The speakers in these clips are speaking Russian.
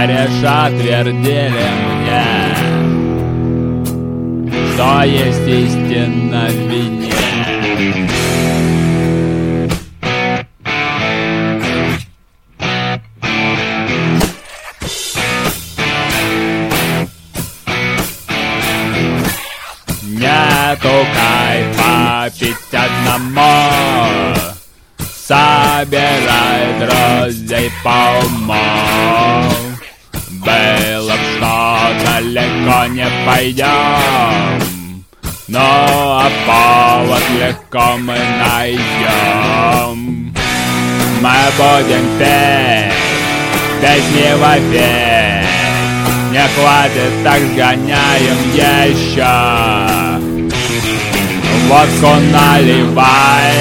Кореша твердили мне, что есть истина в вине. Нету кайфа пить одному, собирай друзей по уму. Было б что, далеко не пойдем, но а повод легко мы найдем. Мы будем петь песни вопить, не хватит, так сгоняем еще. Водку наливай,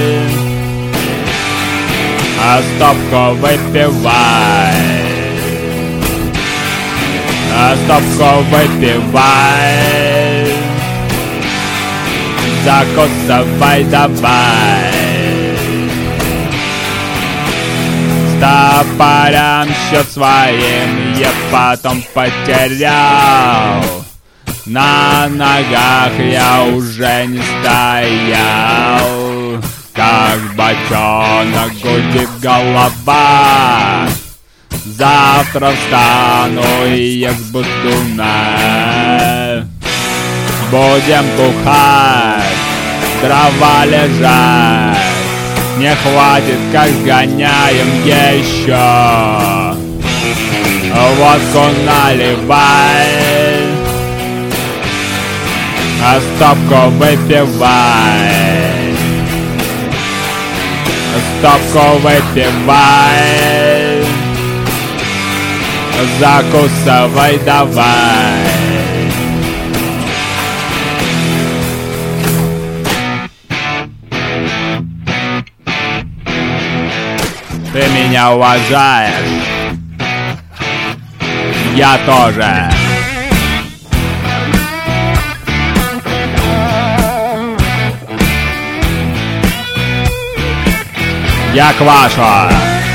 а стопку выпивай, а стопку выпивай, закусывай давай. Стопорям счет своим я потом потерял, на ногах я уже не стоял. Как бочонок гудит голова, завтра встану и я с бутуна. Будем бухать, дрова лежать, не хватит, как сгоняем еще. Водку наливай, а стопку выпивай, стопку выпивай, закусывай давай. Ты меня уважаешь, я тоже. Я Кваша.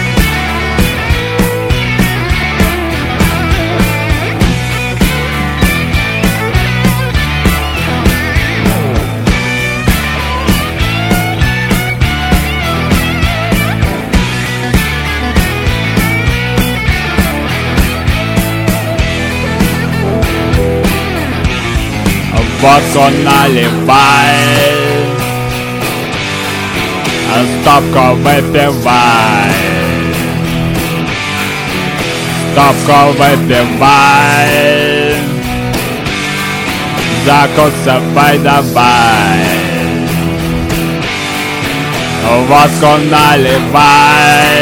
Водку наливай, стопку выпивай, стопку выпивай, закусывай давай. Водку наливай,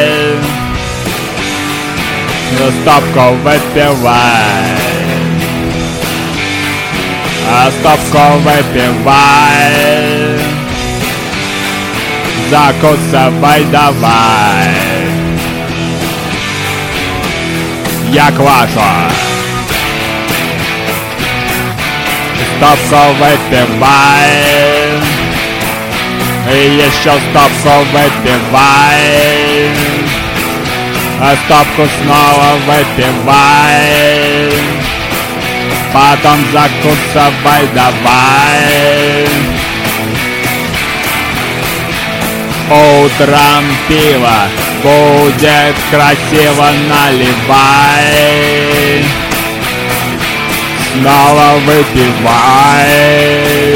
стопку выпивай, стопку выпивай, закусывай давай. Я Кваша. Стопку выпивай, и еще стопку выпивай, стопку снова выпивай, потом закусывай давай. Утром пиво будет красиво, наливай, снова выпивай,